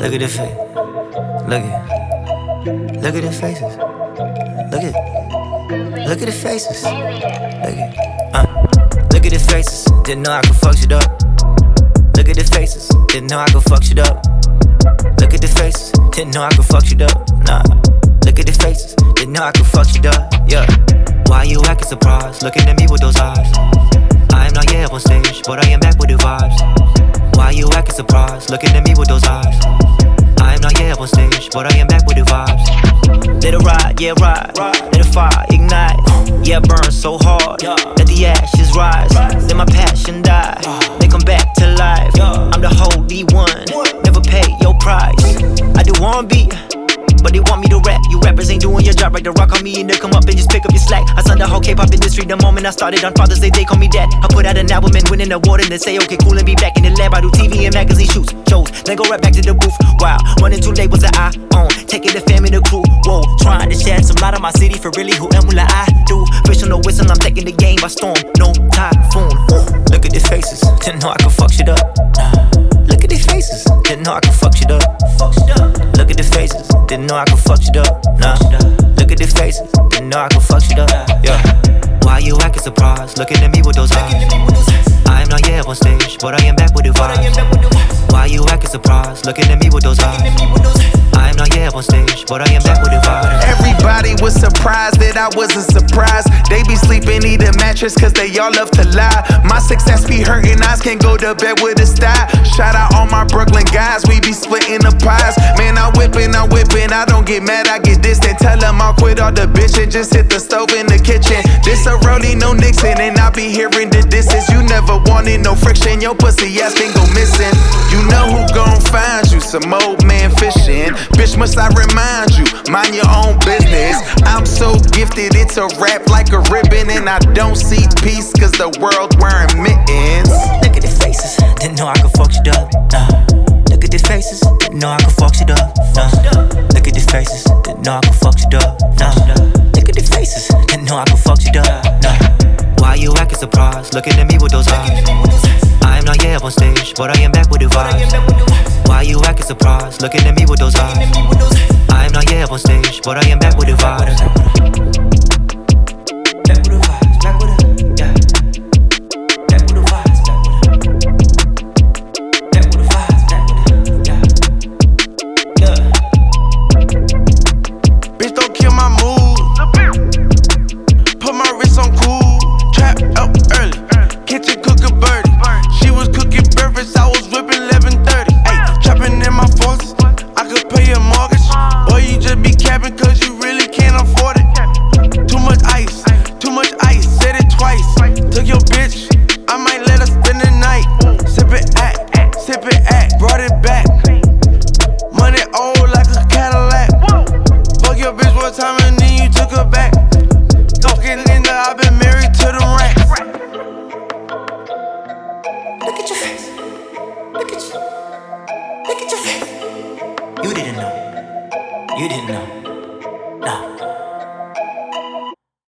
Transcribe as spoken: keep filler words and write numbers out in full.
Look at the face. Look at. Look at the faces. Look at. Look at the faces. Look at. Uh. Look at the faces. Didn't know I could fuck shit up. Look at the faces. Didn't know I could fuck shit up. Look at the faces. Didn't know I could fuck shit up. Nah. Look at the faces. Didn't know I could fuck shit up. Yeah. Why you acting surprised? Looking at me with those eyes. I am not yet on stage, but I am back with the vibes. Why you acting surprised? Looking at me with those eyes. I am not yet on stage, but I am back with the vibes. Let it ride, yeah ride. Let the fire ignite. Yeah, burn so hard. Let the ashes rise. Let my passion die. They come back to life. I'm the holy one. Never pay your price. I do one beat, but they want me to rap. You rappers ain't doing your job right. The rock on me and they come up and just pick up your slack. I signed the whole K-pop industry the moment I started on Father's Day. They call me dad. I put out an album and win an award and they say okay cool and be back in the lab. I do T V and magazine shoots, shows, then go right back to the booth. Wow, one and two labels that I own, taking the fam in the crew. Whoa, trying to shed some light on my city for really who am will I do. Fish on the whistle, I'm taking the game by storm. No typhoon. Ooh, look at their faces. Didn't know I could fuck shit up. Look at their faces. Didn't know I could fuck shit up. Look at the faces. Didn't know I could fuck shit up. Nah. Look at the faces. Didn't know I could fuck shit up. Yeah. Why you acting surprised? Looking at me with those eyes. I am not yet on stage, but I am back with the vibes. Why you acting surprised? Looking at me with those eyes. I am not yet on stage, but I am back with the vibes. Everybody was surprised that I wasn't surprised. They be sleeping, eat a mattress, cause they all love to lie. My success be hurting, eyes can't go to bed with a style. Shout out all my Brooklyn guys, we be splitting the pies. Man, I'm whipping, I'm whipping, I don't get mad, I get distant. Tell them I'll quit all the bitchin', just hit the stove in the kitchen. This a rollie, no Nixon, and I be hearing the disses. You never wanted no friction, your pussy ass can go missing. You know who gon' find you, some old man fishing. Bitch, must I remind you, mind your own business. I'm so gifted, it's a rap like a ribbon. And I don't see peace, cause the world wearing mittens. Look at the faces, didn't know I could fuck shit up. Nah. Look at the faces, didn't know I could fuck shit up. Nah. Look at the faces, didn't know I could fuck shit up. Nah. Look at the faces, didn't know I could fuck shit up. Nah. Why you acting surprised? Looking at me with those eyes. I am not yet on stage, but I am back with the vibes. Why you acting surprised? Looking at me with those eyes. I am not yet on stage, but I am back with the vibes.